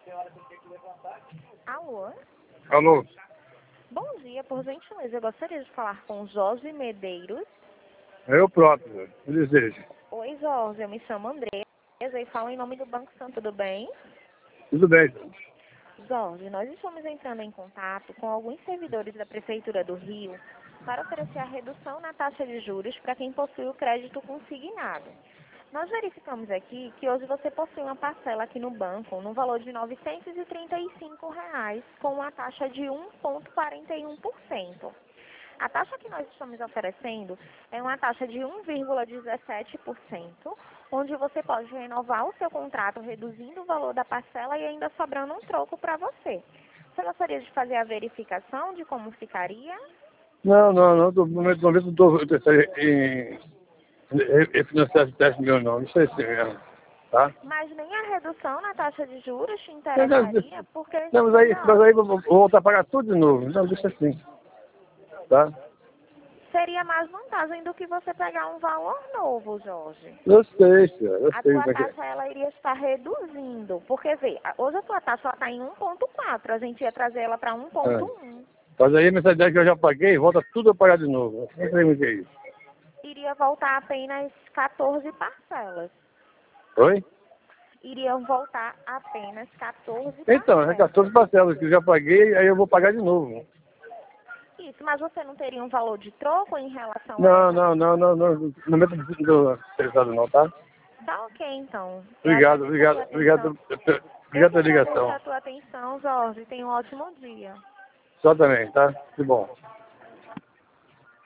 Alô? Alô? Bom dia, por gentileza, eu gostaria de falar com Jorge Medeiros. É eu próprio, eu desejo. Oi, Jorge, eu me chamo Andresa e falo em nome do Banco Santo, tudo bem? Tudo bem. Jorge, nós estamos entrando em contato com alguns servidores da Prefeitura do Rio para oferecer a redução na taxa de juros para quem possui o crédito consignado. Nós verificamos aqui que hoje você possui uma parcela aqui no banco no valor de R$ 935, com uma taxa de 1,41%. A taxa que nós estamos oferecendo é uma taxa de 1,17%, onde você pode renovar o seu contrato reduzindo o valor da parcela e ainda sobrando um troco para você. Você gostaria de fazer a verificação de como ficaria? Não. No momento não estou interessado em refinanciar de 10 milhões, não. Isso é assim mesmo. Tá? Mas nem a redução na taxa de juros te interessaria, porque... Não, mas aí eu vou voltar a pagar tudo de novo. Não, deixa assim. Tá? Seria mais vantagem do que você pegar um valor novo, Jorge. Eu sei, senhor. Eu A sei tua como é que é. taxa ela iria estar reduzindo, porque vê, hoje a tua taxa está em 1,4, a gente ia trazer ela para É. 1,1. Mas aí a mensalidade que eu já paguei, volta tudo a pagar de novo. Eu não sei como é que é isso. Iria voltar apenas 14 parcelas. Oi? Iriam voltar apenas 14 Então, é parcelas. 14 parcelas que eu já paguei, aí eu vou pagar de novo. Isso, mas você não teria um valor de troco em relação a Não. essa? No momento não estou interessado não, tá? Tá ok, então. Eu Obrigado agradeço a tua atenção. Eu Obrigado que pela agradeço ligação. a tua atenção, Jorge. Tenha um ótimo dia. Só também, tá? Que bom.